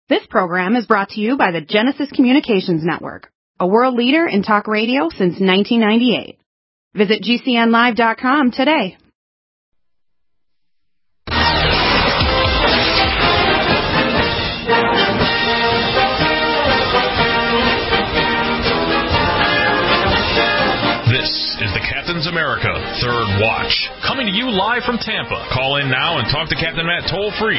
This program is brought to you by the Genesis Communications Network, a world leader in talk radio since 1998. Visit GCNlive.com today. This is the Captain's America Third Watch, coming to you live from Tampa. Call in now and talk to Captain Matt toll-free,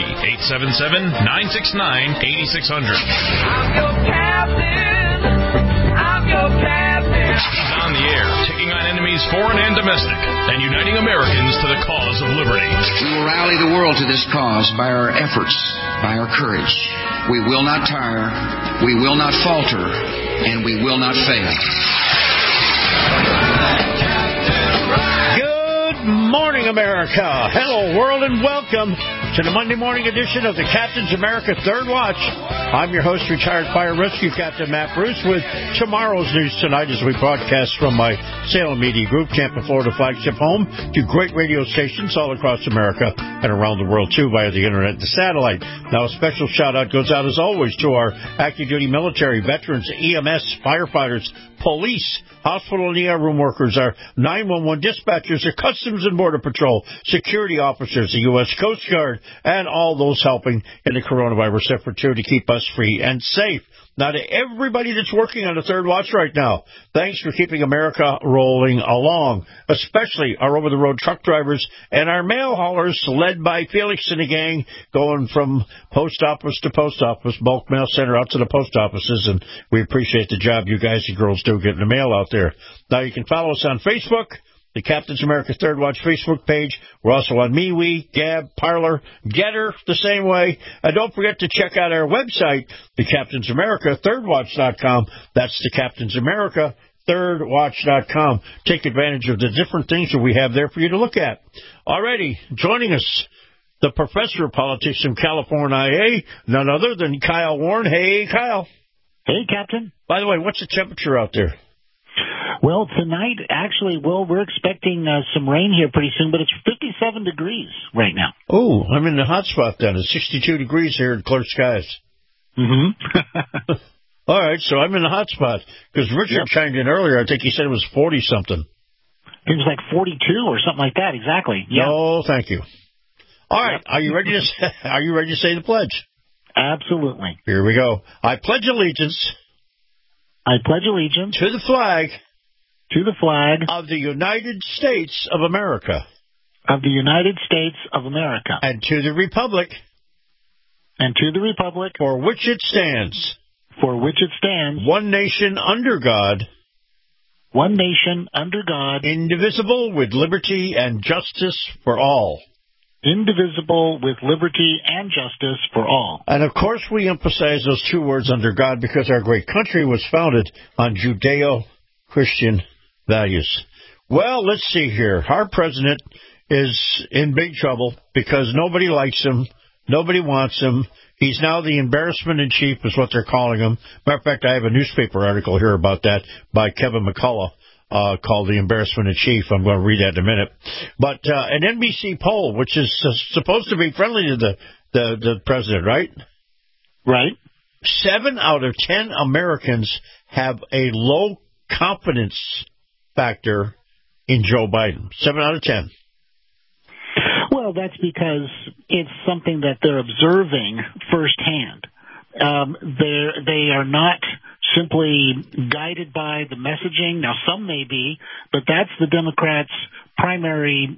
877-969-8600. I'm your captain. I'm your captain. He's on the air, taking on enemies foreign and domestic, and uniting Americans to the cause of liberty. We will rally the world to this cause by our efforts, by our courage. We will not tire, we will not falter, and we will not fail. Good morning, America. Hello, world, and welcome to the Monday morning edition of the Captain's America Third Watch. I'm your host, retired fire rescue captain Matt Bruce, with tomorrow's news tonight as we broadcast from my Salem Media Group, Tampa, Florida flagship home, to great radio stations all across America and around the world, too, via the internet and the satellite. Now, a special shout-out goes out, as always, to our active duty military, veterans, EMS, firefighters, police, hospital and ER room workers, our 911 dispatchers, our Customs and Border Patrol, security officers, the U.S. Coast Guard, and all those helping in the coronavirus effort, too, to keep us free and safe. Now, to everybody that's working on the Third Watch right now, thanks for keeping America rolling along, especially our over-the-road truck drivers and our mail haulers, led by Felix and the gang, going from post office to post office, bulk mail center out to the post offices, and we appreciate the job you guys and girls do getting the mail out there. Now, you can follow us on Facebook, the Captain's America Third Watch Facebook page. We're also on MeWe, Gab, Parler, Getter, the same way. And don't forget to check out our website, the Captain's America ThirdWatch.com. That's the Captain's America ThirdWatch.com. Take advantage of the different things that we have there for you to look at. Already joining us, the professor of politics from California, none other than Kyle Warren. Hey, Kyle. Hey, Captain. By the way, what's the temperature out there? Well, tonight, actually, we're expecting some rain here pretty soon, but it's 57 degrees right now. Oh, I'm in the hot spot then. It's 62 degrees here in clear skies. Mm-hmm. All right, so I'm in the hot spot. Because Richard chimed in earlier. I think he said it was 40-something. It was like 42 or something like that, exactly. Yeah. No, thank you. All right, are you ready to say the pledge? Absolutely. Here we go. I pledge allegiance. I pledge allegiance to the flag. To the flag of the United States of America. Of the United States of America. And to the republic. And to the republic. For which it stands. For which it stands. One nation under God. One nation under God. Indivisible, with liberty and justice for all. Indivisible, with liberty and justice for all. And, of course, we emphasize those two words, under God, because our great country was founded on Judeo-Christian values. Well, let's see here. Our president is in big trouble because nobody likes him. Nobody wants him. He's now the embarrassment in chief is what they're calling him. Matter of fact, I have a newspaper article here about that by Kevin McCullough. Called The Embarrassment in Chief. I'm going to read that in a minute. But an NBC poll, which is supposed to be friendly to the president, right? Right. 7 out of 10 Americans have a low confidence factor in Joe Biden. 7 out of 10. Well, that's because it's something that they're observing firsthand. They are not simply guided by the messaging. Now, some may be, but that's the Democrats' primary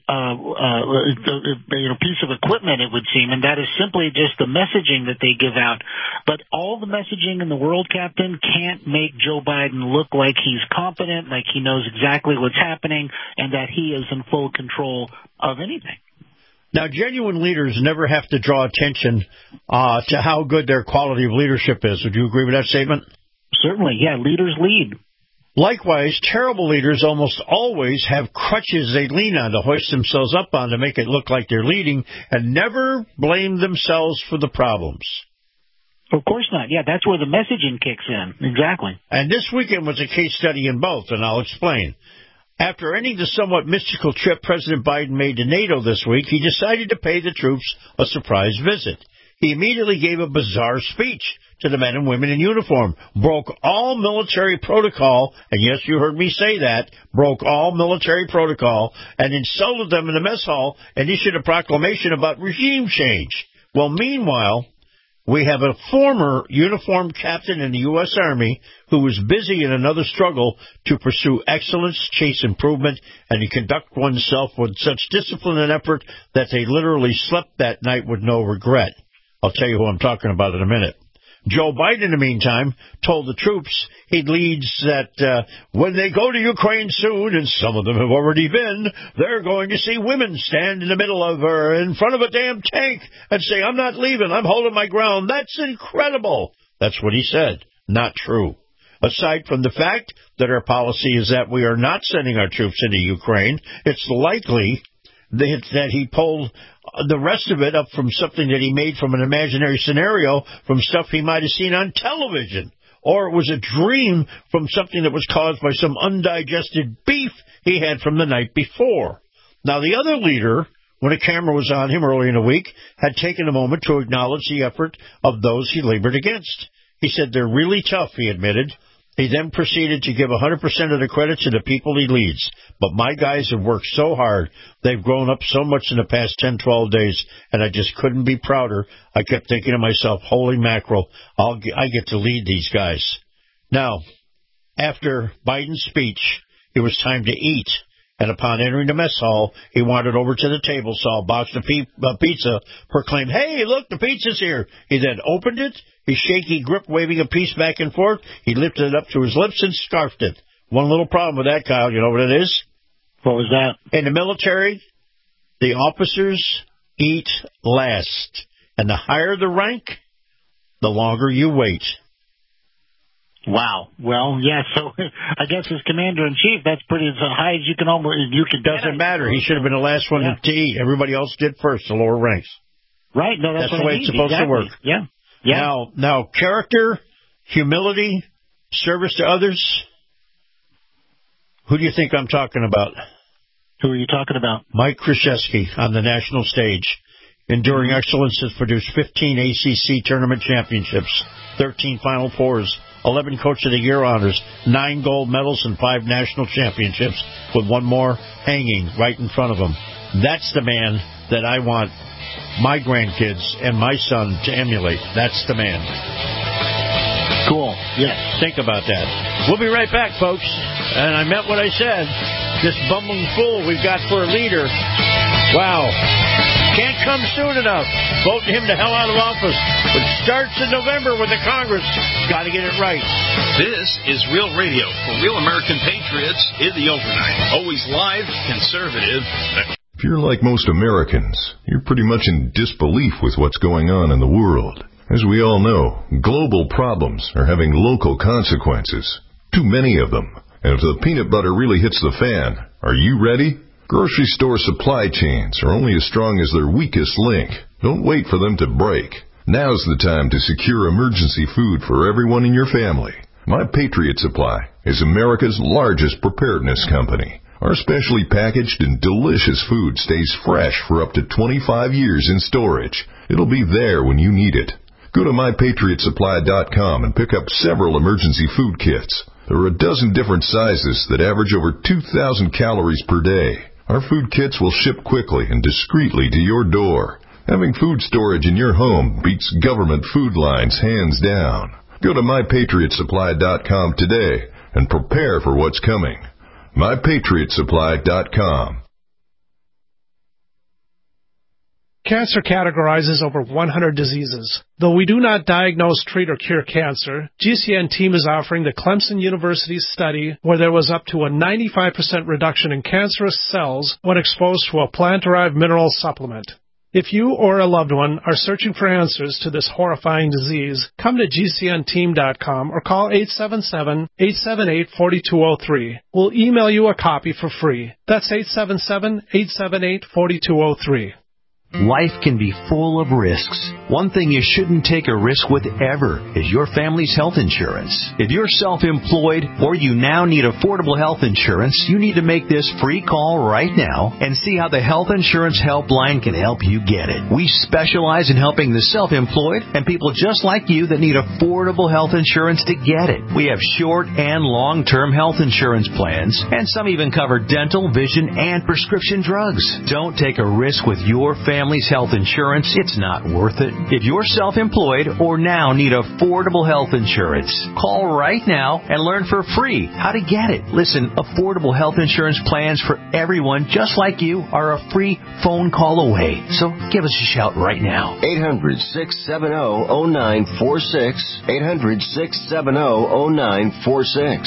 piece of equipment, it would seem, and that is simply just the messaging that they give out. But all the messaging in the world, Captain, can't make Joe Biden look like he's competent, like he knows exactly what's happening, and that he is in full control of anything. Now, genuine leaders never have to draw attention to how good their quality of leadership is. Would you agree with that statement? Certainly, yeah. Leaders lead. Likewise, terrible leaders almost always have crutches they lean on to hoist themselves up on to make it look like they're leading and never blame themselves for the problems. Of course not. Yeah, that's where the messaging kicks in. Exactly. And this weekend was a case study in both, and I'll explain. After ending the somewhat mystical trip President Biden made to NATO this week, he decided to pay the troops a surprise visit. he immediately gave a bizarre speech to the men and women in uniform, broke all military protocol, and yes, you heard me say that, broke all military protocol, and insulted them in the mess hall and issued a proclamation about regime change. Well, meanwhile, we have a former uniformed captain in the U.S. Army who was busy in another struggle to pursue excellence, chase improvement, and to conduct oneself with such discipline and effort that they literally slept that night with no regret. I'll tell you who I'm talking about in a minute. Joe Biden, in the meantime, told the troops he leads that when they go to Ukraine soon, and some of them have already been, they're going to see women stand in the middle of her, in front of a damn tank, and say, I'm not leaving, I'm holding my ground. That's incredible. That's what he said. Not true. Aside from the fact that our policy is that we are not sending our troops into Ukraine, it's likely that he pulled the rest of it up from something that he made from an imaginary scenario, from stuff he might have seen on television. Or it was a dream from something that was caused by some undigested beef he had from the night before. Now, the other leader, when a camera was on him early in the week, had taken a moment to acknowledge the effort of those he labored against. He said they're really tough, he admitted. He then proceeded to give 100% of the credit to the people he leads. But my guys have worked so hard. They've grown up so much in the past 10, 12 days, and I just couldn't be prouder. I kept thinking to myself, holy mackerel, I get to lead these guys. Now, after Biden's speech, it was time to eat. And upon entering the mess hall, he wandered over to the table, saw a box of pizza, proclaimed, hey, look, the pizza's here. He then opened it, his shaky grip waving a piece back and forth. He lifted it up to his lips and scarfed it. One little problem with that, Kyle, you know what it is? What was that? In the military, the officers eat last. And the higher the rank, the longer you wait. Wow. Well, yeah, so I guess as commander-in-chief, that's pretty as high as you can almost... Doesn't matter. He should have been the last one to eat. Everybody else did first, the lower ranks. Right. No, that's the way it's supposed to work. Yeah. Now, character, humility, service to others. Who do you think I'm talking about? Who are you talking about? Mike Krzyzewski on the national stage. Enduring excellence has produced 15 ACC tournament championships, 13 Final Fours, 11 Coach of the Year honors, 9 gold medals, and 5 national championships, with one more hanging right in front of him. That's the man that I want my grandkids and my son to emulate. That's the man. Cool. Yes. Think about that. We'll be right back, folks. And I meant what I said. This bumbling fool we've got for a leader. Wow. Can't come soon enough. Voting him the hell out of office. It starts in November with the Congress. Got to get it right. This is Real Radio for Real American Patriots in the overnight. Always live, conservative. If you're like most Americans, you're pretty much in disbelief with what's going on in the world. As we all know, global problems are having local consequences. Too many of them. And if the peanut butter really hits the fan, are you ready? Grocery store supply chains are only as strong as their weakest link. Don't wait for them to break. Now's the time to secure emergency food for everyone in your family. My Patriot Supply is America's largest preparedness company. Our specially packaged and delicious food stays fresh for up to 25 years in storage. It'll be there when you need it. Go to MyPatriotSupply.com and pick up several emergency food kits. There are a dozen different sizes that average over 2,000 calories per day. Our food kits will ship quickly and discreetly to your door. Having food storage in your home beats government food lines hands down. Go to MyPatriotSupply.com today and prepare for what's coming. MyPatriotSupply.com. Cancer categorizes over 100 diseases. Though we do not diagnose, treat, or cure cancer, GCN team is offering the Clemson University study where there was up to a 95% reduction in cancerous cells when exposed to a plant-derived mineral supplement. If you or a loved one are searching for answers to this horrifying disease, come to GCNteam.com or call 877-878-4203. We'll email you a copy for free. That's 877-878-4203. Life can be full of risks. One thing you shouldn't take a risk with ever is your family's health insurance. If you're self-employed or you now need affordable health insurance, you need to make this free call right now and see how the Health Insurance Helpline can help you get it. We specialize in helping the self-employed and people just like you that need affordable health insurance to get it. We have short and long-term health insurance plans, and some even cover dental, vision, and prescription drugs. Don't take a risk with your family's health insurance. It's not worth it. If you're self-employed or now need affordable health insurance, call right now and learn for free how to get it. Listen, affordable health insurance plans for everyone just like you are a free phone call away. So give us a shout right now. 800-670-0946. 800-670-0946.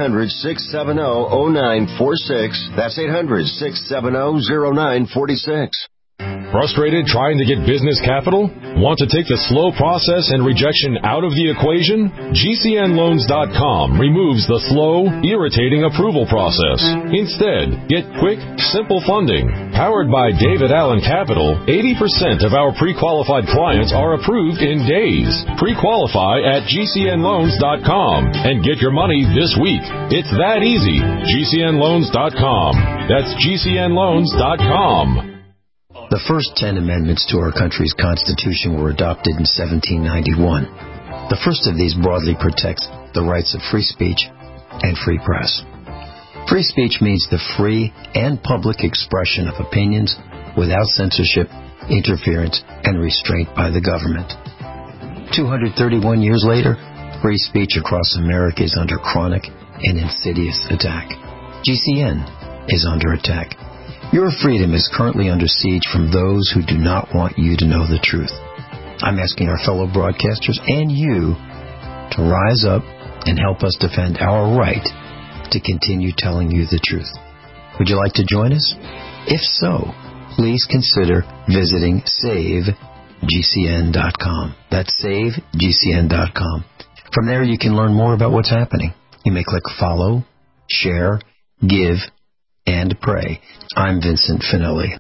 800-670-0946. That's 800-670-0946. Frustrated trying to get business capital? Want to take the slow process and rejection out of the equation? GCNloans.com removes the slow, irritating approval process. Instead, get quick, simple funding. Powered by David Allen Capital, 80% of our pre-qualified clients are approved in days. Pre-qualify at GCNloans.com and get your money this week. It's that easy. GCNloans.com. That's GCNloans.com. The first 10 amendments to our country's Constitution were adopted in 1791. The first of these broadly protects the rights of free speech and free press. Free speech means the free and public expression of opinions without censorship, interference, and restraint by the government. 231 years later, free speech across America is under chronic and insidious attack. GCN is under attack. Your freedom is currently under siege from those who do not want you to know the truth. I'm asking our fellow broadcasters and you to rise up and help us defend our right to continue telling you the truth. Would you like to join us? If so, please consider visiting SaveGCN.com. That's SaveGCN.com. From there, you can learn more about what's happening. You may click follow, share, give, and pray. I'm Vincent Finelli.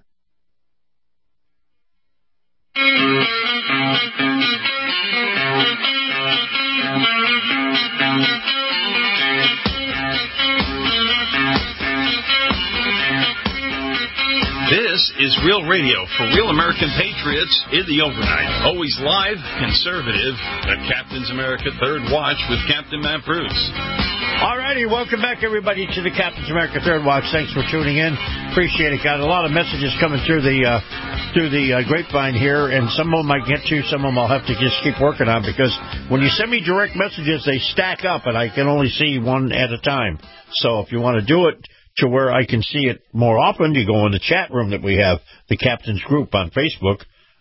This is Real Radio for real American patriots in the overnight. Always live, conservative, the Captain's America Third Watch with Captain Matt Bruce. All righty, welcome back, everybody, to the Captain's America Third Watch. Thanks for tuning in. Appreciate it. Got a lot of messages coming through the grapevine here, and some of them I get to, some of them I'll have to just keep working on, because when you send me direct messages, they stack up, and I can only see one at a time. So if you want to do it to where I can see it more often, you go in the chat room that we have, the Captain's Group on Facebook.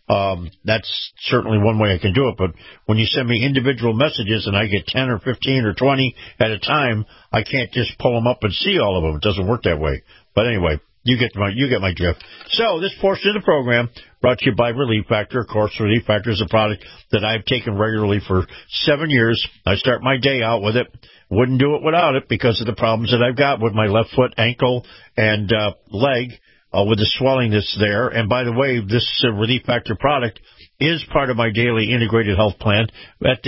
That's certainly one way I can do it, but when you send me individual messages and I get 10 or 15 or 20 at a time, I can't just pull them up and see all of them. It doesn't work that way. But anyway, you get my drift. So this portion of the program brought to you by Relief Factor. Of course, Relief Factor is a product that I've taken regularly for 7 years. I start my day out with it. Wouldn't do it without it because of the problems that I've got with my left foot, ankle, and leg. With the swelling that's there. And by the way, this Relief Factor product is part of my daily integrated health plan at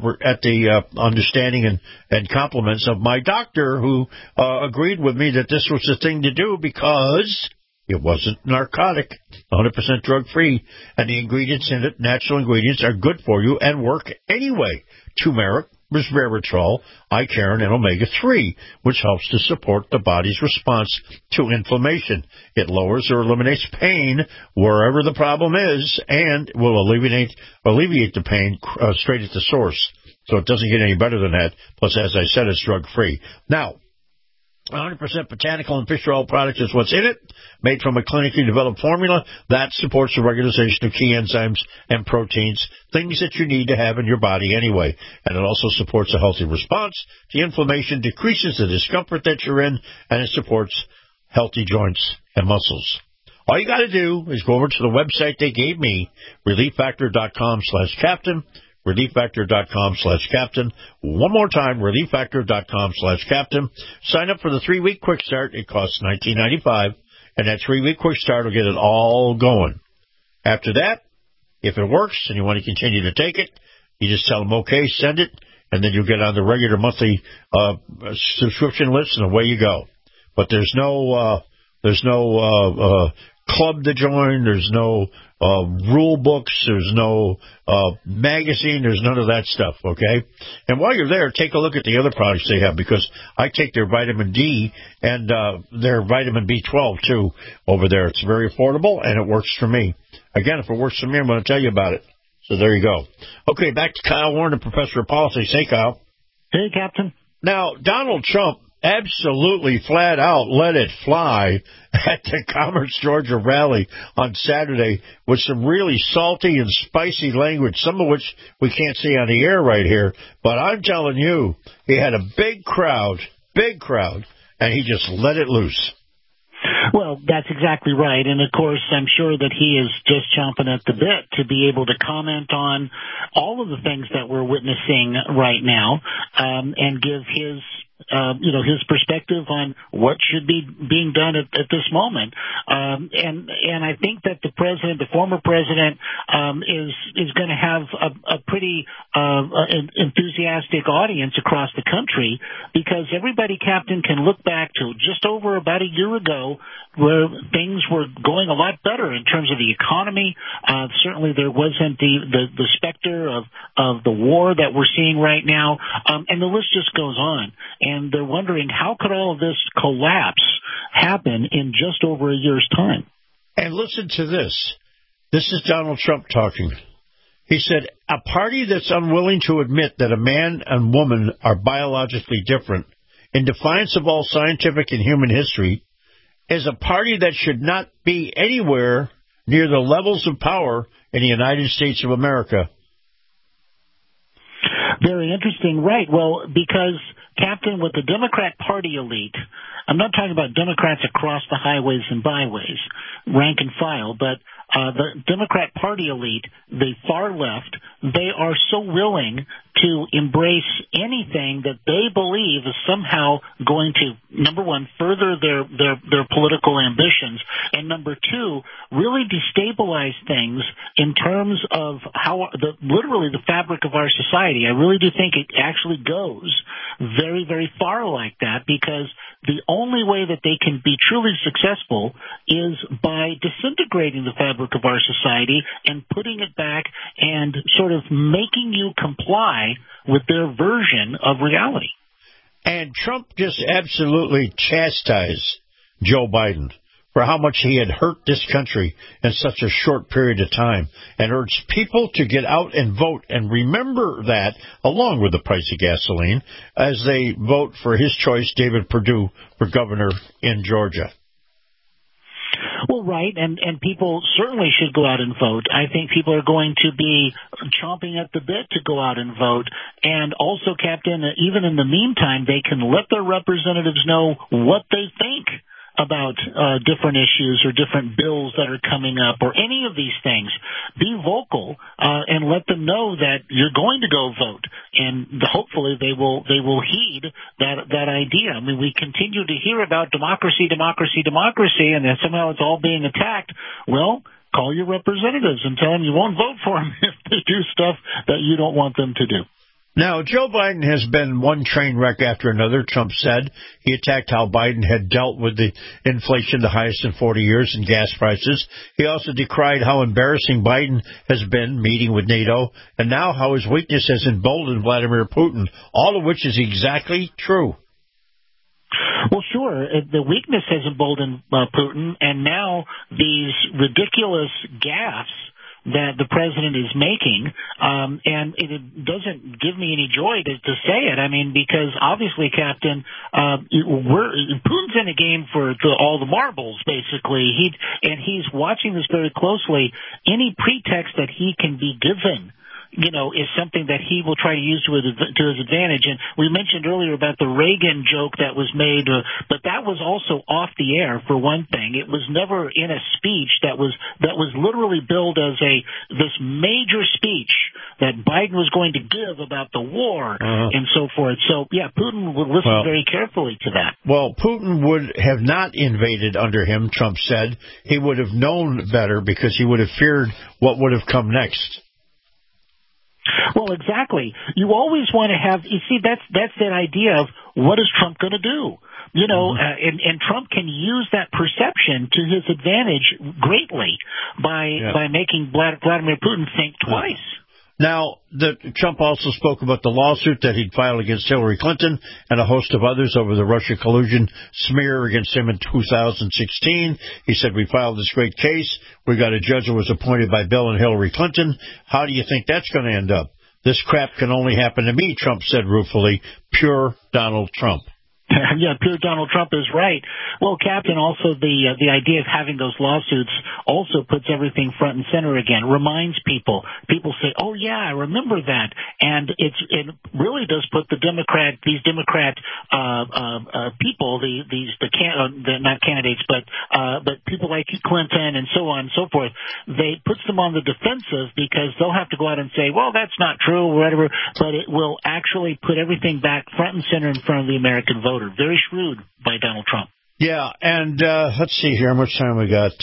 the understanding and compliments of my doctor, who agreed with me that this was the thing to do because it wasn't narcotic, 100% drug-free, and the ingredients in it, natural ingredients, are good for you and work anyway. Turmeric, resveratrol, Icarin, and omega-3, which helps to support the body's response to inflammation. It lowers or eliminates pain wherever the problem is, and will alleviate the pain straight at the source. So it doesn't get any better than that. Plus, as I said, it's drug-free. Now, 100% botanical and fish oil product is what's in it, made from a clinically developed formula that supports the regularization of key enzymes and proteins, things that you need to have in your body anyway. And it also supports a healthy response to inflammation, decreases the discomfort that you're in, and it supports healthy joints and muscles. All you got to do is go over to the website they gave me, relieffactor.com/captain. relieffactor.com/captain. One more time, relieffactor.com/captain. Sign up for the 3-week quick start. It costs $19.95, and that 3-week quick start will get it all going. After that, if it works and you want to continue to take it, you just tell them, okay, send it, and then you'll get on the regular monthly subscription list, and away you go. But there's no club to join. There's no rule books. There's no magazine. There's none of that stuff, okay? And while you're there, take a look at the other products they have, because I take their vitamin D and their vitamin B12, too, over there. It's very affordable, and it works for me. Again, if it works for me, I'm going to tell you about it. So there you go. Okay, back to Kyle Warren, the professor of politics. Hey, Kyle. Hey, Captain. Now, Donald Trump absolutely flat out let it fly at the Commerce, Georgia rally on Saturday with some really salty and spicy language, some of which we can't see on the air right here. But I'm telling you, he had a big crowd, and he just let it loose. Well, that's exactly right. And, of course, I'm sure that he is just chomping at the bit to be able to comment on all of the things that we're witnessing right now and give his perspective on what should be being done at this moment. And I think that the former president, is going to have a pretty enthusiastic audience across the country, because everybody, Captain, can look back to just over about a year ago where things were going a lot better in terms of the economy. Certainly there wasn't the specter of the war that we're seeing right now. And the list just goes on. And they're wondering, how could all of this collapse happen in just over a year's time? And listen to this. This is Donald Trump talking. He said, a party that's unwilling to admit that a man and woman are biologically different, in defiance of all scientific and human history, is a party that should not be anywhere near the levels of power in the United States of America. Very interesting, right. Well, because, Captain, with the Democrat Party elite, I'm not talking about Democrats across the highways and byways, rank and file, but the Democrat Party elite, the far left, they are so willing to embrace anything that they believe is somehow going to, number one, further their political ambitions, and number two, really destabilize things in terms of how literally the fabric of our society. I really do think it actually goes very, very far like that, because the only way that they can be truly successful is by disintegrating the fabric of our society and putting it back and sort of making you comply with their version of reality. And Trump just absolutely chastised Joe Biden for how much he had hurt this country in such a short period of time, and urged people to get out and vote and remember that, along with the price of gasoline, as they vote for his choice, David Perdue, for governor in Georgia. Well, right, and people certainly should go out and vote. I think people are going to be chomping at the bit to go out and vote. And also, Captain, even in the meantime, they can let their representatives know what they think about different issues or different bills that are coming up or any of these things. Be vocal and let them know that you're going to go vote, and hopefully they will heed that idea. I mean, we continue to hear about democracy, and then somehow it's all being attacked. Well, call your representatives and tell them you won't vote for them if they do stuff that you don't want them to do. Now, Joe Biden has been one train wreck after another, Trump said. He attacked how Biden had dealt with the inflation, the highest in 40 years, in gas prices. He also decried how embarrassing Biden has been meeting with NATO, and now how his weakness has emboldened Vladimir Putin, all of which is exactly true. Well, sure. The weakness has emboldened Putin, and now these ridiculous gaffes that the president is making, and it doesn't give me any joy to say it. I mean, because obviously, Captain, Putin's in a game for all the marbles, basically. He's watching this very closely. Any pretext that he can be given is something that he will try to use to his advantage. And we mentioned earlier about the Reagan joke that was made, but that was also off the air for one thing. It was never in a speech that was literally billed as this major speech that Biden was going to give about the war and so forth. So, yeah, Putin would listen very carefully to that. Well, Putin would have not invaded under him, Trump said. He would have known better because he would have feared what would have come next. Well, exactly. You always want to have, you see, that's that idea of what is Trump going to do? And Trump can use that perception to his advantage greatly by making Vladimir Putin think twice. Now, Trump also spoke about the lawsuit that he'd filed against Hillary Clinton and a host of others over the Russia collusion smear against him in 2016. He said, we filed this great case. We got a judge who was appointed by Bill and Hillary Clinton. How do you think that's going to end up? This crap can only happen to me, Trump said ruefully. Pure Donald Trump. Yeah, pure Donald Trump is right. Well, Captain, also the idea of having those lawsuits also puts everything front and center again, reminds people. People say, oh, yeah, I remember that. And it really does put these Democrat people, not candidates, but people like Clinton and so on and so forth, they puts them on the defensive because they'll have to go out and say, well, that's not true or whatever, but it will actually put everything back front and center in front of the American voter. Very shrewd by Donald Trump. Yeah, and let's see here how much time we got.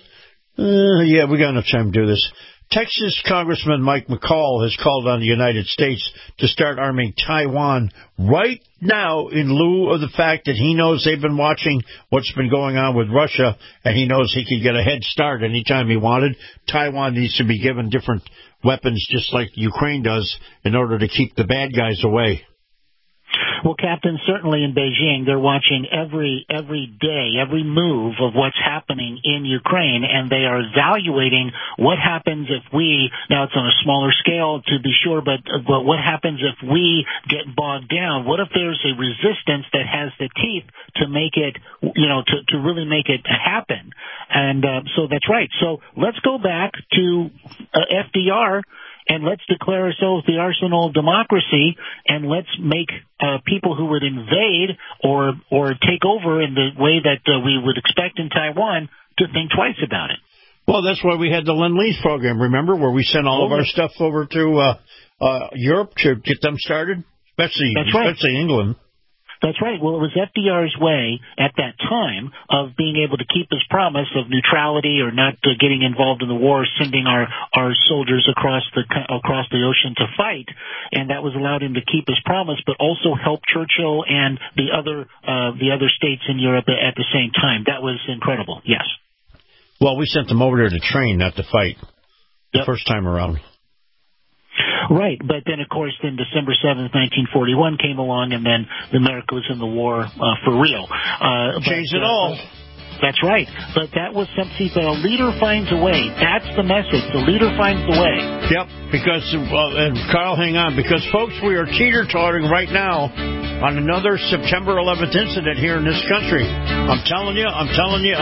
We got enough time to do this. Texas Congressman Mike McCall has called on the United States to start arming Taiwan right now in lieu of the fact that he knows they've been watching what's been going on with Russia, and he knows he could get a head start anytime he wanted. Taiwan needs to be given different weapons just like Ukraine does in order to keep the bad guys away. Well, Captain, certainly in Beijing, they're watching every day, every move of what's happening in Ukraine, and they are evaluating what happens if now it's on a smaller scale to be sure, but what happens if we get bogged down? What if there's a resistance that has the teeth to make it, to really make it happen? And so that's right. So let's go back to FDR. And let's declare ourselves the arsenal of democracy, and let's make people who would invade or take over in the way that we would expect in Taiwan to think twice about it. Well, that's why we had the Lend-Lease program, remember, where we sent all of our stuff over to Europe to get them started, especially England. That's right. Well, it was FDR's way at that time of being able to keep his promise of neutrality or not getting involved in the war, sending our soldiers across the ocean to fight, and that was allowed him to keep his promise, but also help Churchill and the other states in Europe at the same time. That was incredible. Yes. Well, we sent them over there to train, not to fight. The first time around. Right, but then, of course, December 7th, 1941 came along, and then America was in the war for real. Changed it all. That's right, but that was something that a leader finds a way. That's the message. The leader finds the way. Yep, because, and Carl, hang on, because, folks, we are teeter-tottering right now on another September 11th incident here in this country. I'm telling you. I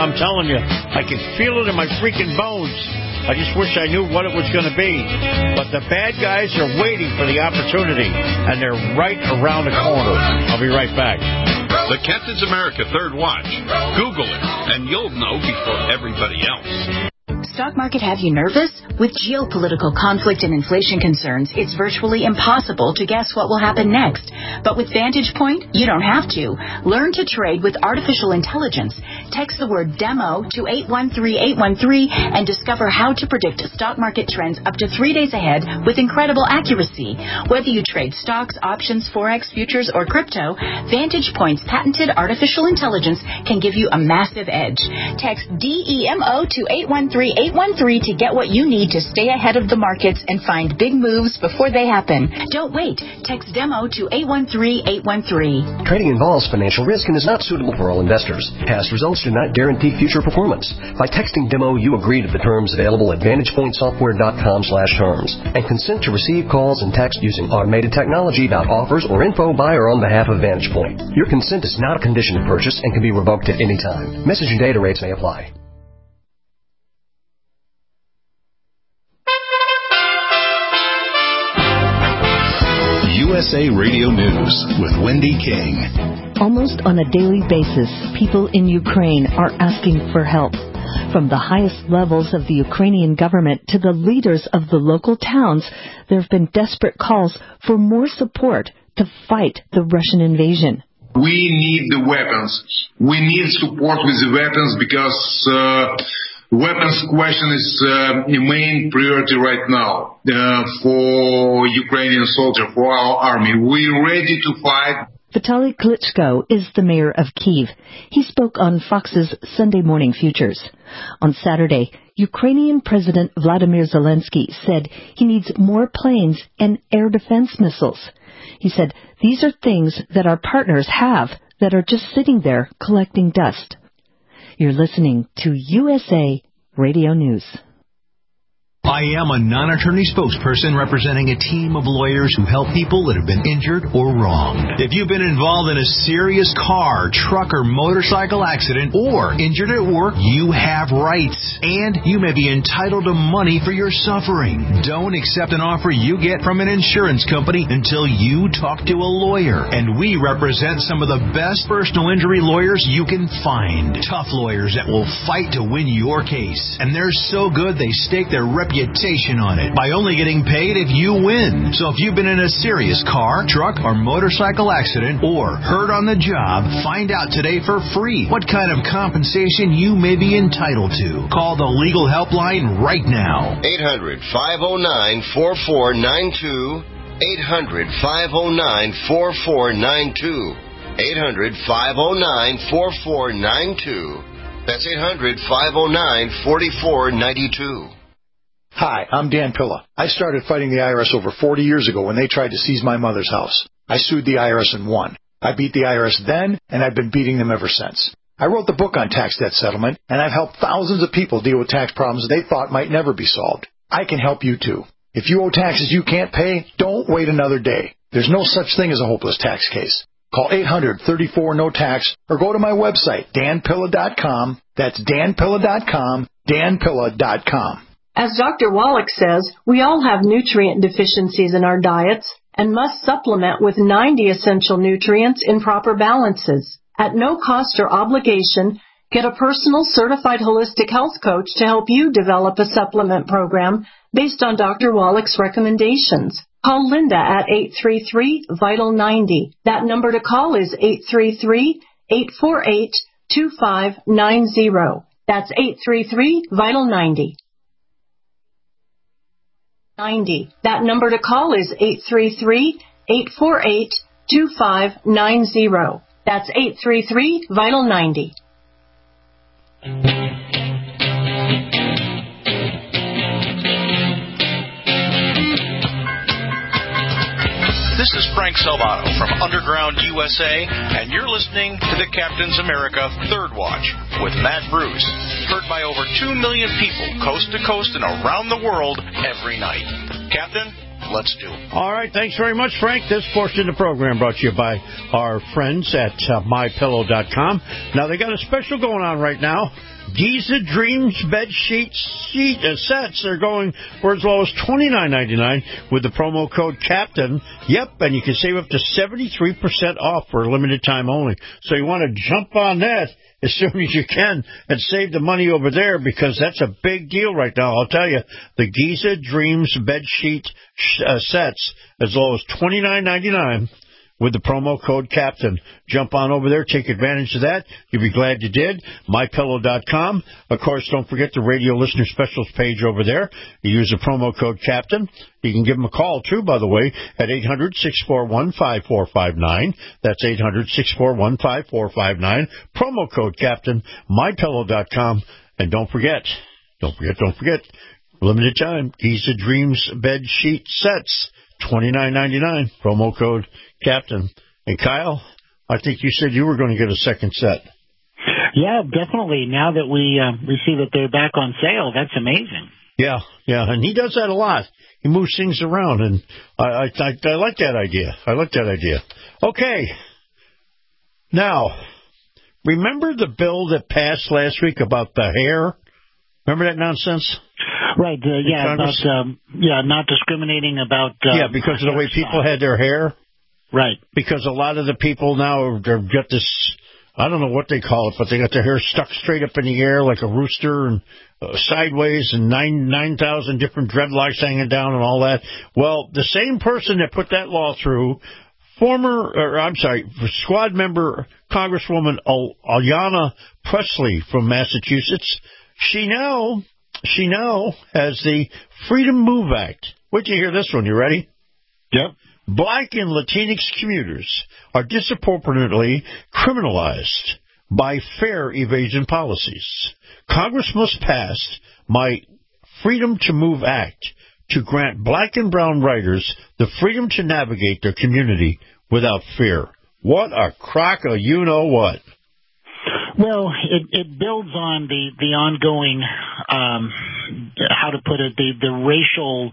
can feel it in my freaking bones. I just wish I knew what it was going to be. But the bad guys are waiting for the opportunity, and they're right around the corner. I'll be right back. The Captain's America Third Watch. Google it, and you'll know before everybody else. Stock market have you nervous? With geopolitical conflict and inflation concerns, it's virtually impossible to guess what will happen next. But with Vantage Point, you don't have to. Learn to trade with artificial intelligence. Text the word DEMO to 813813 and discover how to predict stock market trends up to 3 days ahead with incredible accuracy. Whether you trade stocks, options, forex, futures, or crypto, Vantage Point's patented artificial intelligence can give you a massive edge. Text DEMO to 813813 to get what you need to stay ahead of the markets and find big moves before they happen. Don't wait. Text DEMO to 813813. Trading involves financial risk and is not suitable for all investors. Past results do not guarantee future performance. By texting DEMO, you agree to the terms available at VantagePointSoftware.com/terms and consent to receive calls and text using automated technology about offers or info by or on behalf of Vantage Point. Your consent is not a condition of purchase and can be revoked at any time. Message and data rates may apply. USA Radio News with Wendy King. Almost on a daily basis, people in Ukraine are asking for help. From the highest levels of the Ukrainian government to the leaders of the local towns, there have been desperate calls for more support to fight the Russian invasion. We need the weapons. We need support with the weapons because weapons question is the main priority right now for Ukrainian soldiers, for our army. We're ready to fight. Vitaly Klitschko is the mayor of Kyiv. He spoke on Fox's Sunday Morning Futures. On Saturday, Ukrainian President Vladimir Zelensky said he needs more planes and air defense missiles. He said these are things that our partners have that are just sitting there collecting dust. You're listening to USA Radio News. I am a non-attorney spokesperson representing a team of lawyers who help people that have been injured or wronged. If you've been involved in a serious car, truck, or motorcycle accident or injured at work, you have rights, and you may be entitled to money for your suffering. Don't accept an offer you get from an insurance company until you talk to a lawyer, and we represent some of the best personal injury lawyers you can find. Tough lawyers that will fight to win your case, and they're so good they stake their reputation on it by only getting paid if you win. So if you've been in a serious car, truck, or motorcycle accident or hurt on the job, find out today for free what kind of compensation you may be entitled to. Call the legal helpline right now. 800-509-4492. 800-509-4492. 800-509-4492. That's 800-509-4492. Hi, I'm Dan Pilla. I started fighting the IRS over 40 years ago when they tried to seize my mother's house. I sued the IRS and won. I beat the IRS then, and I've been beating them ever since. I wrote the book on tax debt settlement, and I've helped thousands of people deal with tax problems they thought might never be solved. I can help you too. If you owe taxes you can't pay, don't wait another day. There's no such thing as a hopeless tax case. Call 800-34-NO-TAX or go to my website, danpilla.com. That's danpilla.com, danpilla.com. As Dr. Wallach says, we all have nutrient deficiencies in our diets and must supplement with 90 essential nutrients in proper balances. At no cost or obligation, get a personal certified holistic health coach to help you develop a supplement program based on Dr. Wallach's recommendations. Call Linda at 833-VITAL-90. That number to call is 833-848-2590. That's 833-VITAL-90. That number to call is 833-848-2590. That's 833-VITAL-90. This is Frank Salvato from Underground USA, and you're listening to the Captain's America Third Watch with Matt Bruce. Heard by over 2 million people coast to coast and around the world every night. Captain, let's do it. All right, thanks very much, Frank. This portion of the program brought to you by our friends at MyPillow.com. Now, they got a special going on right now. Giza Dreams bed sets. They're going for as low as $29.99 with the promo code CAPTAIN. Yep, and you can save up to 73% off for a limited time only. So you want to jump on that as soon as you can and save the money over there because that's a big deal right now. I'll tell you, the Giza Dreams bed sheet sets as low as $29.99. With the promo code CAPTAIN. Jump on over there. Take advantage of that. You'll be glad you did. MyPillow.com. Of course, don't forget the radio listener specials page over there. You use the promo code CAPTAIN. You can give them a call, too, by the way, at 800-641-5459. That's 800-641-5459. Promo code CAPTAIN. MyPillow.com. And don't forget, limited time, Giza Dreams bed sheet sets. $29.99, promo code CAPTAIN. And Kyle, I think you said you were going to get a second set. Yeah, definitely. Now that we see that they're back on sale, that's amazing. Yeah, and he does that a lot. He moves things around, and I like that idea. Okay. Now, remember the bill that passed last week about the hair? Remember that nonsense? Right, not discriminating about... because of the way people had their hair. Right. Because a lot of the people now have got this, I don't know what they call it, but they got their hair stuck straight up in the air like a rooster and sideways and 9,000 different dreadlocks hanging down and all that. Well, the same person that put that law through, squad member Congresswoman Ayanna Pressley from Massachusetts, she now has the Freedom Move Act. Wait till you hear this one. You ready? Yep. Black and Latinx commuters are disproportionately criminalized by fare evasion policies. Congress must pass my Freedom to Move Act to grant black and brown riders the freedom to navigate their community without fear. What a crock of you-know-what. Well, it builds on the ongoing, how to put it, the racial,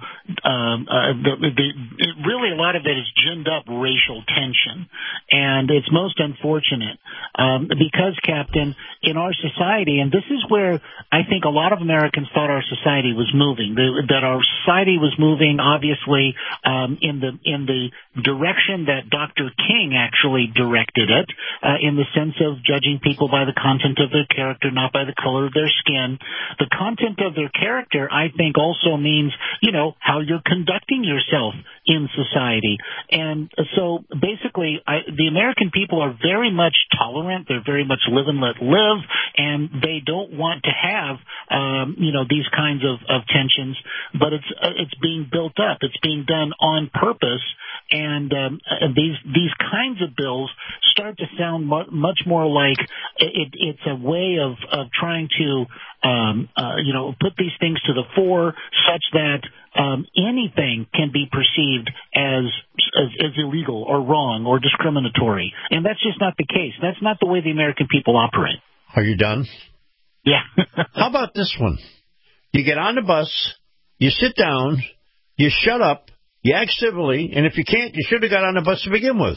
really a lot of it is ginned up racial tension. And it's most unfortunate because, Captain, in our society, and this is where I think a lot of Americans thought our society was moving, that our society was moving, obviously, in the direction that Dr. King actually directed it, in the sense of judging people by the content of their character, not by the color of their skin. The content of their character, I think, also means, how you're conducting yourself in society. And so basically, the American people are very much tolerant. They're very much live and let live, and they don't want to have, these kinds of tensions, but it's being built up. It's being done on purpose. And these kinds of bills start to sound much more like it's a way of trying to put these things to the fore, such that anything can be perceived as illegal or wrong or discriminatory, and that's just not the case. That's not the way the American people operate. Are you done? Yeah. How about this one? You get on the bus, you sit down, you shut up. You act civilly, and if you can't, you should have got on the bus to begin with.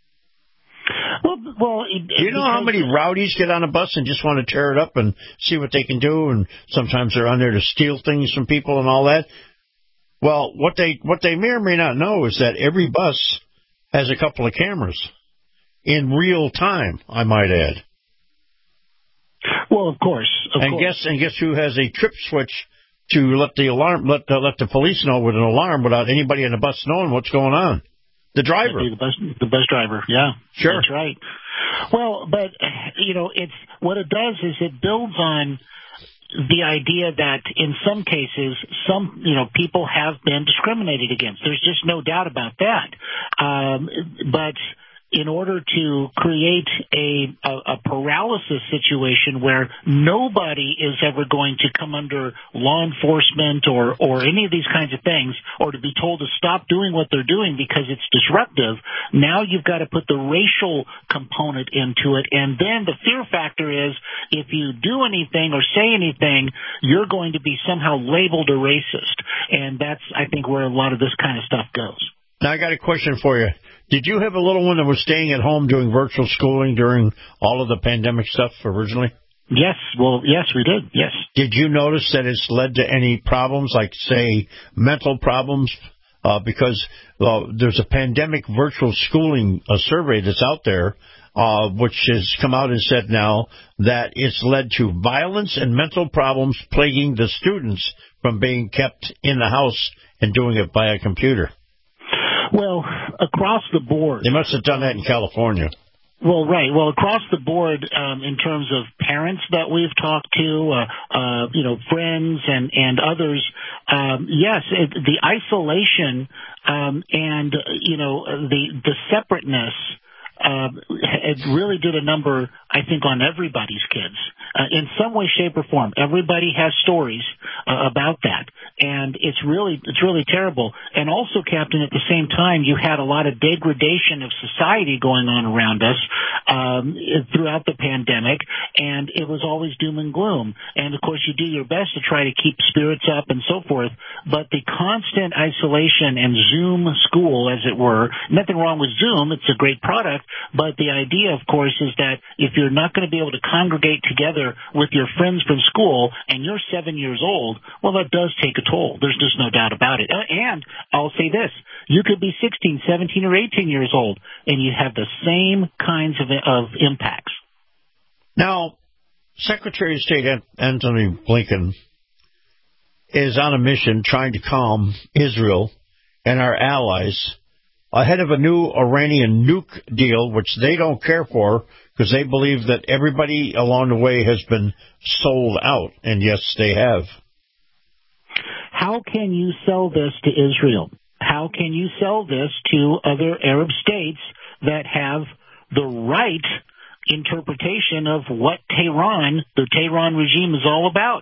Well, you know how many rowdies get on a bus and just want to tear it up and see what they can do, and sometimes they're on there to steal things from people and all that? Well, what they may or may not know is that every bus has a couple of cameras in real time, I might add. Well, of course. Guess who has a trip switch to let the police know with an alarm without anybody in the bus knowing what's going on? The driver. The bus driver, yeah. Sure. That's right. Well, but, it's what it does is it builds on the idea that in some cases, people have been discriminated against. There's just no doubt about that. But in order to create a paralysis situation where nobody is ever going to come under law enforcement or any of these kinds of things, or to be told to stop doing what they're doing because it's disruptive, now you've got to put the racial component into it. And then the fear factor is if you do anything or say anything, you're going to be somehow labeled a racist. And that's, I think, where a lot of this kind of stuff goes. Now, I got a question for you. Did you have a little one that was staying at home doing virtual schooling during all of the pandemic stuff originally? Yes. Well, yes, we did. Yes. Did you notice that it's led to any problems, like, say, mental problems? Because there's a pandemic virtual schooling survey that's out there, which has come out and said now that it's led to violence and mental problems plaguing the students from being kept in the house and doing it by a computer. Well, across the board. They must have done that in California. Well, right. Well, across the board, in terms of parents that we've talked to, friends and others, yes, the isolation and the separateness. It really did a number, I think, on everybody's kids. In some way, shape, or form. Everybody has stories about that. And it's really terrible. And also, Captain, at the same time, you had a lot of degradation of society going on around us throughout the pandemic, and it was always doom and gloom. And, of course, you do your best to try to keep spirits up and so forth, but the constant isolation and Zoom school, as it were, nothing wrong with Zoom, it's a great product, but the idea, of course, is that if you're you're not going to be able to congregate together with your friends from school and you're 7 years old, well, that does take a toll. There's just no doubt about it. And I'll say this. You could be 16, 17, or 18 years old, and you have the same kinds of impacts. Now, Secretary of State Antony Blinken is on a mission trying to calm Israel and our allies ahead of a new Iranian nuke deal, which they don't care for because they believe that everybody along the way has been sold out. And yes, they have. How can you sell this to Israel? How can you sell this to other Arab states that have the right interpretation of what the Tehran regime is all about?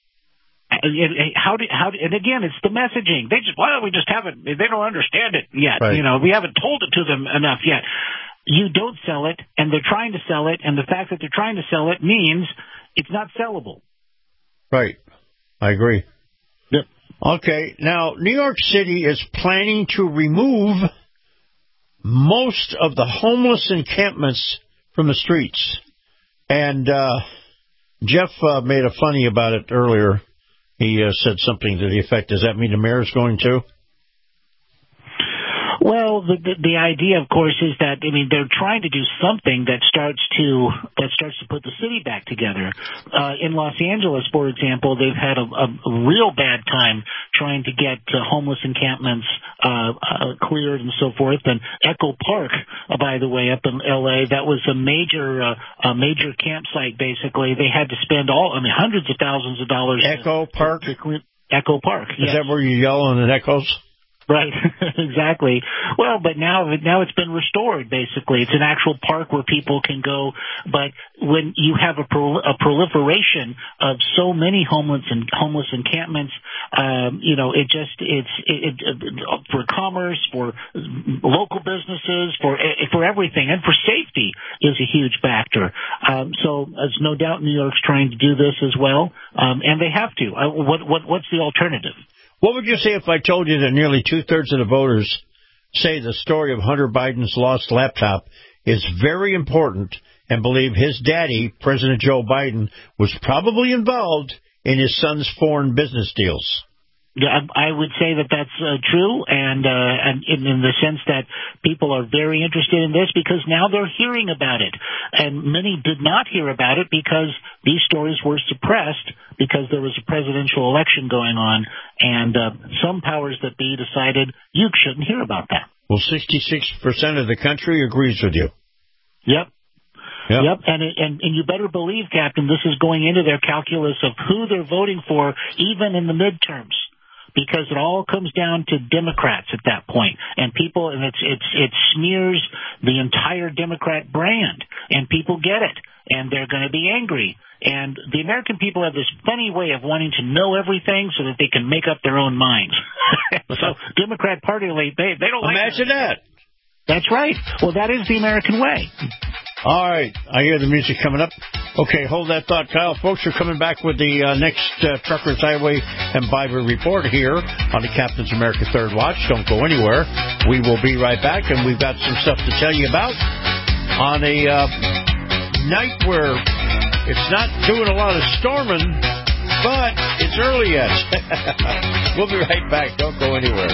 And again, it's the messaging. We just haven't, they don't understand it yet. Right. We haven't told it to them enough yet. You don't sell it, and they're trying to sell it, and the fact that they're trying to sell it means it's not sellable. Right. I agree. Yep. Okay. Now, New York City is planning to remove most of the homeless encampments from the streets. And Jeff made a funny about it earlier. He said something to the effect, does that mean the mayor's going to? Well, the idea, of course, is that they're trying to do something that starts to put the city back together. In Los Angeles, for example, they've had a real bad time trying to get homeless encampments cleared and so forth. And Echo Park, by the way, up in L.A., that was a major campsite. Basically, they had to spend hundreds of thousands of dollars. Echo Park. Echo Park. Is that where you yell and it echoes? Right, exactly. Well, but now it's been restored, basically. It's an actual park where people can go. But when you have a proliferation of so many homeless encampments, it's for commerce, for local businesses, for everything, and for safety is a huge factor. So there's no doubt New York's trying to do this as well, and they have to. What's the alternative? What would you say if I told you that nearly two-thirds of the voters say the story of Hunter Biden's lost laptop is very important and believe his daddy, President Joe Biden, was probably involved in his son's foreign business deals? Yeah, I would say that that's true, and in the sense that people are very interested in this because now they're hearing about it. And many did not hear about it because these stories were suppressed because there was a presidential election going on, and some powers that be decided you shouldn't hear about that. Well, 66% of the country agrees with you. Yep. And you better believe, Captain, this is going into their calculus of who they're voting for, even in the midterms. Because it all comes down to Democrats at that point, and it smears the entire Democrat brand, and people get it, and they're going to be angry. And the American people have this funny way of wanting to know everything so that they can make up their own minds. So Democrat Party, they don't like Imagine that. That's right. Well, that is the American way. All right. I hear the music coming up. Okay, hold that thought, Kyle. Folks, are coming back with the next Truckers Highway and Byway Report here on the Captain's America Third Watch. Don't go anywhere. We will be right back, and we've got some stuff to tell you about on a night where it's not doing a lot of storming, but it's early yet. We'll be right back. Don't go anywhere.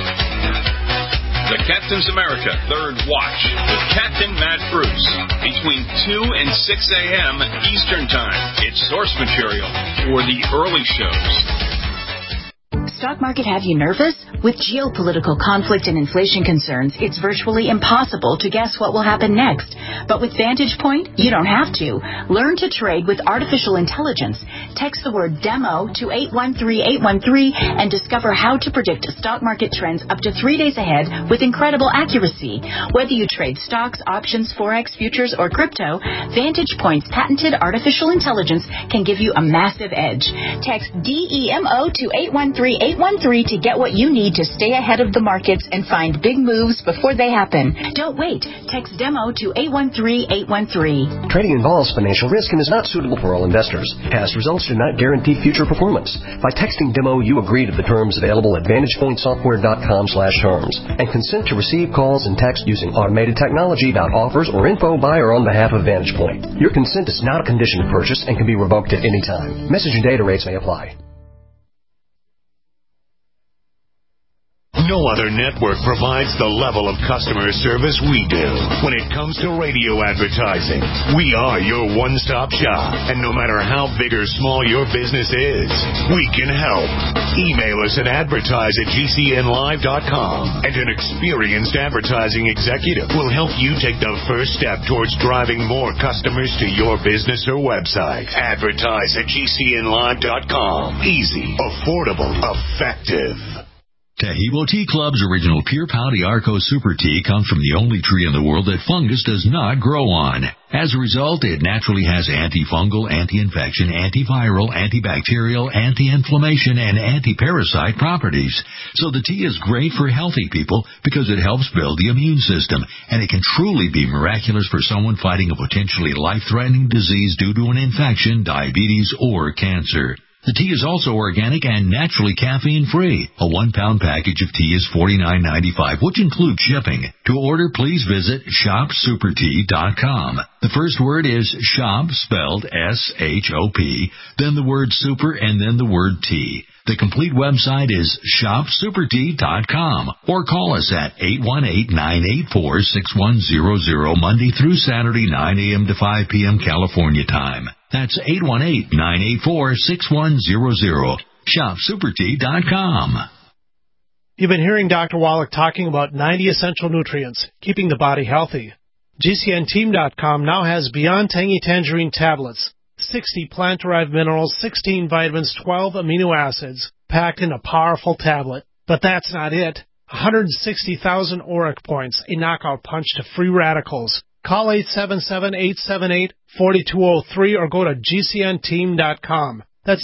The Captain's America Third Watch with Captain Matt Bruce. Between 2 and 6 a.m. Eastern Time. It's source material for the early shows. Stock market have you nervous? With geopolitical conflict and inflation concerns, it's virtually impossible to guess what will happen next. But with Vantage Point, you don't have to. Learn to trade with artificial intelligence. Text the word DEMO to 813813 and discover how to predict stock market trends up to 3 days ahead with incredible accuracy. Whether you trade stocks, options, forex, futures, or crypto, Vantage Point's patented artificial intelligence can give you a massive edge. Text DEMO to 813813 813 to get what you need to stay ahead of the markets and find big moves before they happen. Don't wait. Text DEMO to 813-813. Trading involves financial risk and is not suitable for all investors. Past results do not guarantee future performance. By texting DEMO, you agree to the terms available at VantagePointSoftware.com/terms and consent to receive calls and text using automated technology about offers or info by or on behalf of VantagePoint. Your consent is not a condition of purchase and can be revoked at any time. Message and data rates may apply. No other network provides the level of customer service we do. When it comes to radio advertising, we are your one-stop shop. And no matter how big or small your business is, we can help. Email us at advertise@gcnlive.com, and an experienced advertising executive will help you take the first step towards driving more customers to your business or website. Advertise@gcnlive.com. Easy, affordable, effective. Taheebo Tea Club's original Pure Pouty Arco Super Tea comes from the only tree in the world that fungus does not grow on. As a result, it naturally has antifungal, anti-infection, antiviral, antibacterial, anti-inflammation, and anti-parasite properties. So the tea is great for healthy people because it helps build the immune system, and it can truly be miraculous for someone fighting a potentially life-threatening disease due to an infection, diabetes, or cancer. The tea is also organic and naturally caffeine-free. A 1-pound package of tea is $49.95, which includes shipping. To order, please visit shopsupertea.com. The first word is shop, spelled S-H-O-P, then the word super, and then the word tea. The complete website is shopsupertea.com, or call us at 818-984-6100, Monday through Saturday, 9 a.m. to 5 p.m. California time. That's 818-984-6100. ShopSuperTea.com. You've been hearing Dr. Wallach talking about 90 essential nutrients, keeping the body healthy. GCNteam.com now has Beyond Tangy Tangerine tablets, 60 plant-derived minerals, 16 vitamins, 12 amino acids, packed in a powerful tablet. But that's not it. 160,000 ORAC points, a knockout punch to free radicals. Call 877-878-4203 or go to GCNteam.com. That's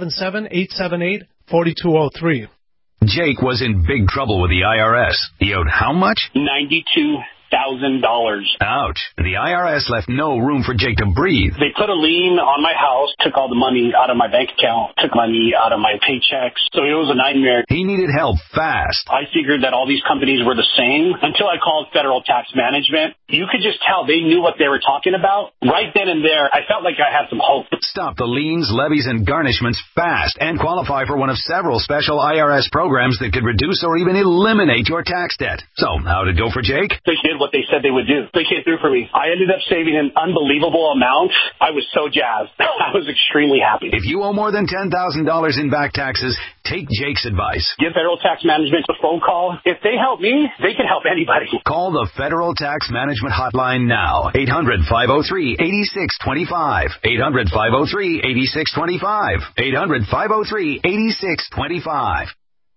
877-878-4203. Jake was in big trouble with the IRS. He owed how much? $92,000. Ouch. The IRS left no room for Jake to breathe. They put a lien on my house, took all the money out of my bank account, took money out of my paychecks. So it was a nightmare. He needed help fast. I figured that all these companies were the same until I called Federal Tax Management. You could just tell they knew what they were talking about. Right then and there, I felt like I had some hope. Stop the liens, levies, and garnishments fast and qualify for one of several special IRS programs that could reduce or even eliminate your tax debt. So, how'd it go for Jake? They did what they said they would do. They came through for me. I ended up saving an unbelievable amount. I was so jazzed. I was extremely happy. If you owe more than $10,000 in back taxes, take Jake's advice. Give Federal Tax Management a phone call. If they help me, they can help anybody. Call the Federal Tax Management Hotline now. 800-503-8625. 800-503-8625. 800-503-8625.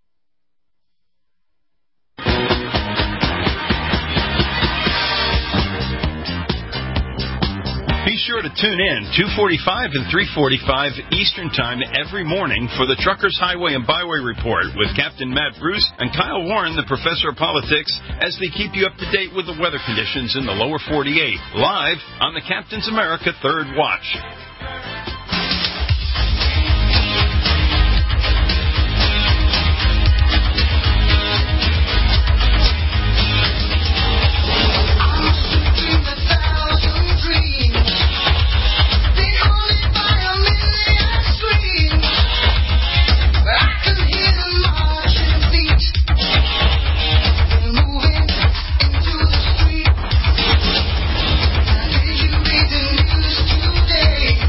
Be sure to tune in 2:45 and 3:45 Eastern Time every morning for the Truckers Highway and Byway Report with Captain Matt Bruce and Kyle Warren, the Professor of Politics, as they keep you up to date with the weather conditions in the lower 48, live on the Captain's America Third Watch. Today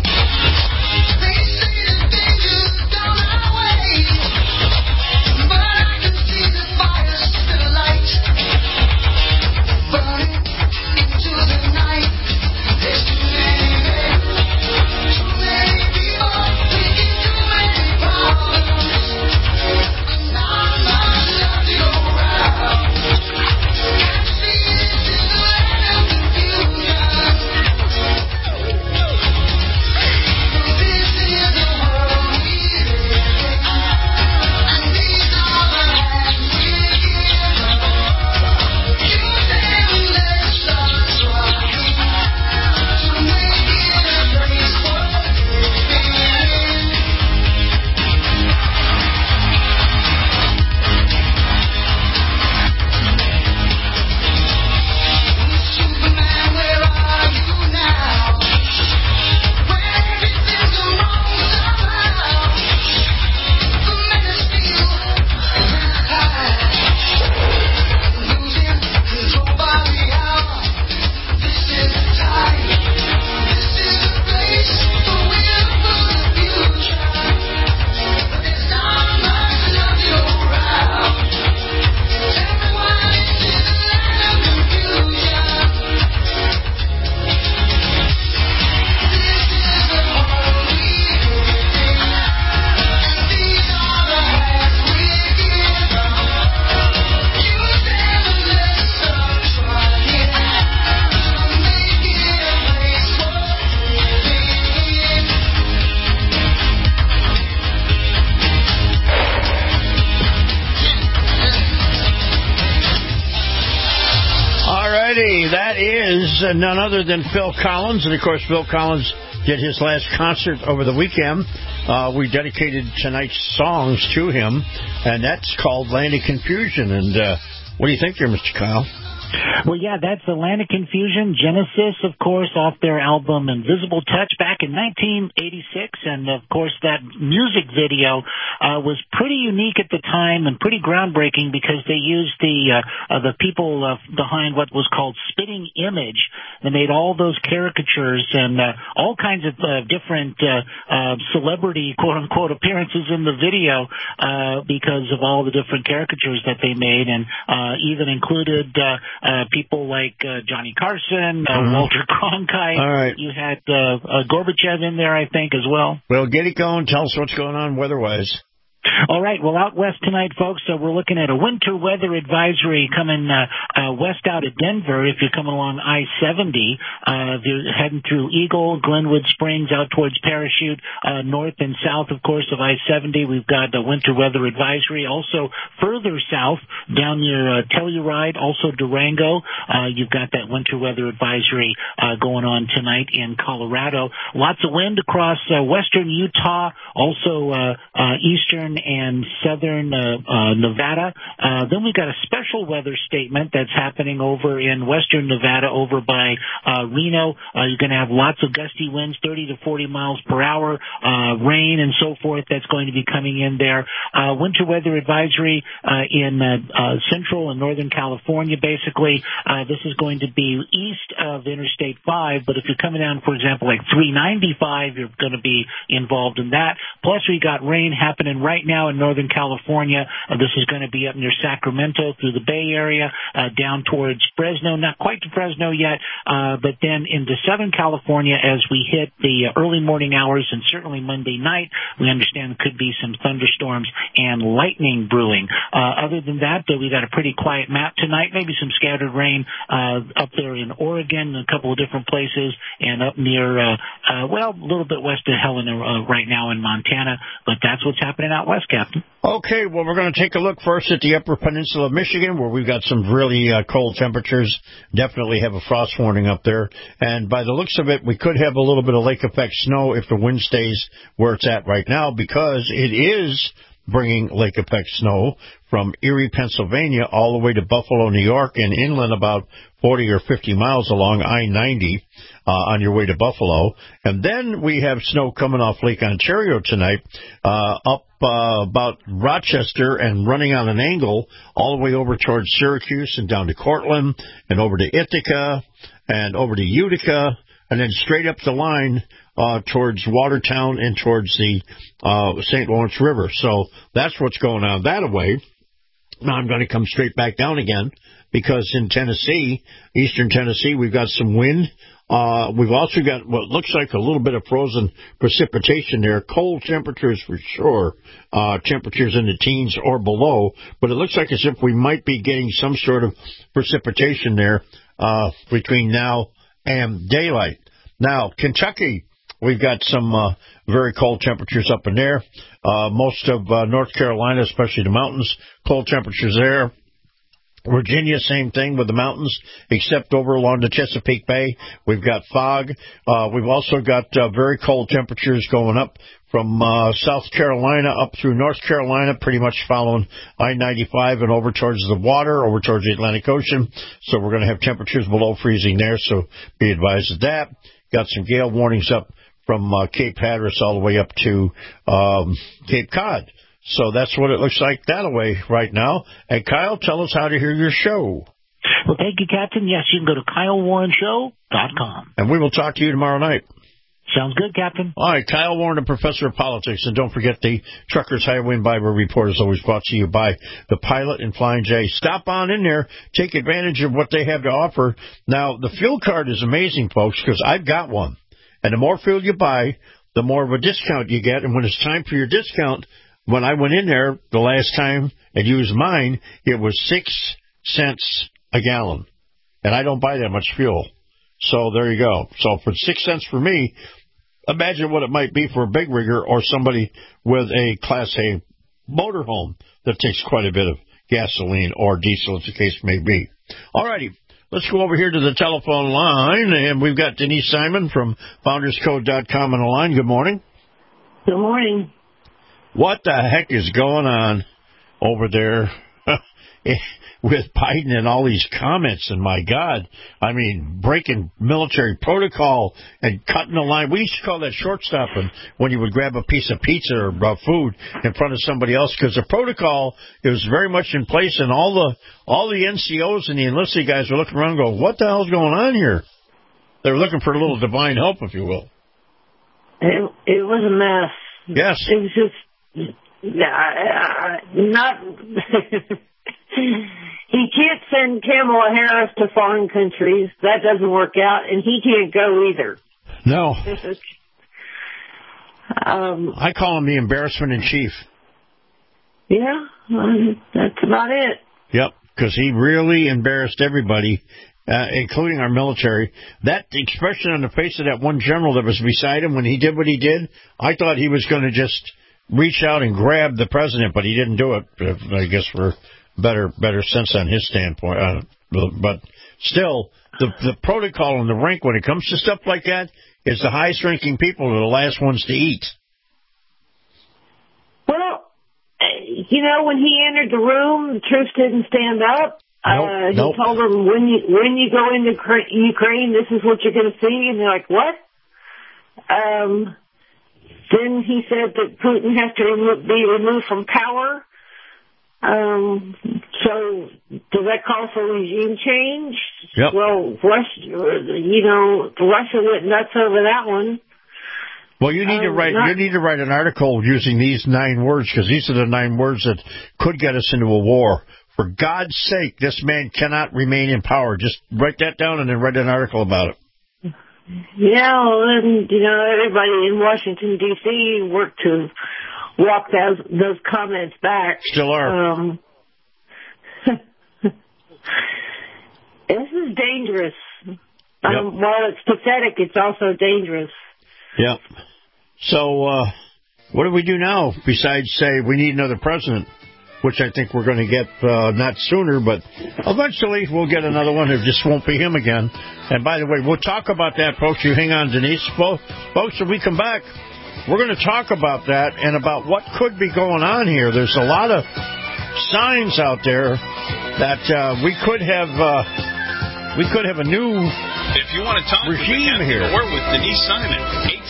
is none other than Phil Collins. And, of course, Phil Collins did his last concert over the weekend. We dedicated tonight's songs to him, and that's called Land of Confusion. And what do you think there, Mr. Kyle? Well, yeah, that's Atlantic Confusion, Genesis, of course, off their album Invisible Touch back in 1986. And, of course, that music video was pretty unique at the time and pretty groundbreaking because they used the people behind what was called Spitting Image. They made all those caricatures and all kinds of different celebrity, quote-unquote, appearances in the video because of all the different caricatures that they made, and even included people like Johnny Carson, Walter Cronkite. All right. You had Gorbachev in there, I think, as well. Well, get it going. Tell us what's going on weather-wise. All right. Well, out west tonight, folks, we're looking at a winter weather advisory coming west out of Denver. If you're coming along I-70, if you're heading through Eagle, Glenwood Springs, out towards Parachute, north and south, of course, of I-70, we've got a winter weather advisory. Also, further south, down near Telluride, also Durango, you've got that winter weather advisory going on tonight in Colorado. Lots of wind across western Utah, also eastern and southern Nevada. Then we've got a special weather statement that's happening over in western Nevada over by Reno. You're going to have lots of gusty winds, 30 to 40 miles per hour, rain and so forth that's going to be coming in there. Winter weather advisory in central and northern California, basically. This is going to be east of Interstate 5, but if you're coming down, for example, like 395, you're going to be involved in that. Plus, we got rain happening right now in Northern California. This is going to be up near Sacramento through the Bay Area, down towards Fresno, not quite to Fresno yet, but then into Southern California as we hit the early morning hours and certainly Monday night. We understand there could be some thunderstorms and lightning brewing. Other than that, we got a pretty quiet map tonight, maybe some scattered rain up there in Oregon, a couple of different places, and up near, a little bit west of Helena right now in Montana, but that's what's happening out west, Captain. Okay, well, we're going to take a look first at the Upper Peninsula of Michigan, where we've got some really cold temperatures. Definitely have a frost warning up there. And by the looks of it, we could have a little bit of lake effect snow if the wind stays where it's at right now, because it is bringing lake effect snow from Erie, Pennsylvania, all the way to Buffalo, New York, and inland about 40 or 50 miles along I-90 on your way to Buffalo. And then we have snow coming off Lake Ontario tonight, up about Rochester and running on an angle all the way over towards Syracuse and down to Cortland and over to Ithaca and over to Utica, and then straight up the line towards Watertown and towards the St. Lawrence River. So that's what's going on that way. Now I'm going to come straight back down again because in Tennessee, eastern Tennessee, we've got some wind. We've also got what looks like a little bit of frozen precipitation there. Cold temperatures for sure, temperatures in the teens or below. But it looks like as if we might be getting some sort of precipitation there between now and daylight. Now, Kentucky, we've got some very cold temperatures up in there. Most of North Carolina, especially the mountains, cold temperatures there. Virginia, same thing with the mountains, except over along the Chesapeake Bay. We've got fog. We've also got very cold temperatures going up from South Carolina up through North Carolina, pretty much following I-95 and over towards the water, over towards the Atlantic Ocean. So we're going to have temperatures below freezing there, so be advised of that. Got some gale warnings up from Cape Hatteras all the way up to Cape Cod. So that's what it looks like that way right now. And Kyle, tell us how to hear your show. Well, thank you, Captain. Yes, you can go to KyleWarrenShow.com. And we will talk to you tomorrow night. Sounds good, Captain. All right, Kyle Warren, the Professor of Politics. And don't forget the Truckers Highway and Bible Report is always brought to you by the Pilot and Flying J. Stop on in there. Take advantage of what they have to offer. Now, the fuel card is amazing, folks, because I've got one. And the more fuel you buy, the more of a discount you get. And when it's time for your discount, when I went in there the last time and used mine, it was 6 cents a gallon. And I don't buy that much fuel. So there you go. So for 6 cents for me, imagine what it might be for a big rigger or somebody with a Class A motorhome that takes quite a bit of gasoline or diesel, as the case may be. All righty. Let's go over here to the telephone line, and we've got Denise Simon from FoundersCode.com on the line. Good morning. Good morning. What the heck is going on over there with Biden and all these comments? And my God, I mean, breaking military protocol and cutting the line. We used to call that short-stopping when you would grab a piece of pizza or food in front of somebody else, because the protocol, it was very much in place, and all the NCOs and the enlisted guys were looking around and going, what the hell's going on here? They were looking for a little divine help, if you will. It was a mess. Yes. It was just not... He can't send Kamala Harris to foreign countries. That doesn't work out, and he can't go either. No. I call him the embarrassment in chief. Yeah, that's about it. Yep, because he really embarrassed everybody, including our military. That expression on the face of that one general that was beside him when he did what he did, I thought he was going to just reach out and grab the president, but he didn't do it. I guess for better sense on his standpoint. But still, the protocol in the rank when it comes to stuff like that is the highest ranking people are the last ones to eat. Well, when he entered the room, the troops didn't stand up. Nope. He told them, when you go into Ukraine, this is what you're going to see. And they're like, what? Then he said that Putin has to be removed from power. So does that call for regime change? Yep. Well, Russia went nuts over that one. Well, you need to write an article using these 9 words, because these are the 9 words that could get us into a war. For God's sake, this man cannot remain in power. Just write that down and then write an article about it. Yeah, well, and everybody in Washington D.C. worked to walk those comments back. Still are. This is dangerous. While it's pathetic, it's also dangerous. Yep. So, what do we do now besides say we need another president, which I think we're going to get not sooner, but eventually we'll get another one. It just won't be him again. And by the way, we'll talk about that, folks. You hang on, Denise. Folks, when we come back, we're going to talk about that and about what could be going on here. There's a lot of signs out there that we could have a new if you want to talk regime here. Or with Denise Simon,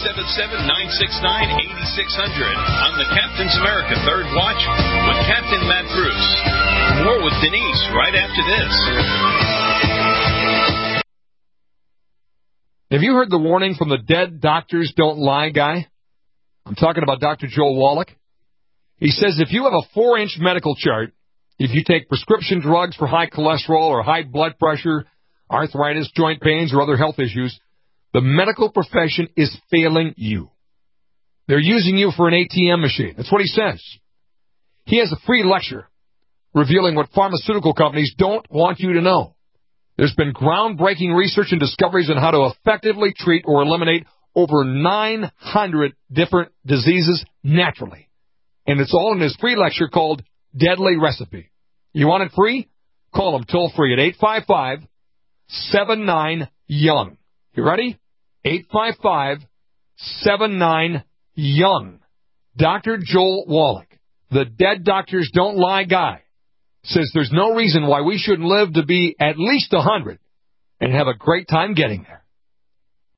877-969-8600 on the Captain's America Third Watch with Captain Matt Bruce. More with Denise right after this. Have you heard the warning from the Dead Doctors Don't Lie guy? I'm talking about Dr. Joel Wallach. He says if you have a 4-inch medical chart, if you take prescription drugs for high cholesterol or high blood pressure, arthritis, joint pains, or other health issues, the medical profession is failing you. They're using you for an ATM machine. That's what he says. He has a free lecture revealing what pharmaceutical companies don't want you to know. There's been groundbreaking research and discoveries on how to effectively treat or eliminate over 900 different diseases naturally. And it's all in his free lecture called Deadly Recipe. You want it free? Call him toll free at 855-79-YOUNG. You ready? 855-79-YOUNG. Dr. Joel Wallach, the Dead Doctors Don't Lie guy, says there's no reason why we shouldn't live to be at least 100 and have a great time getting there.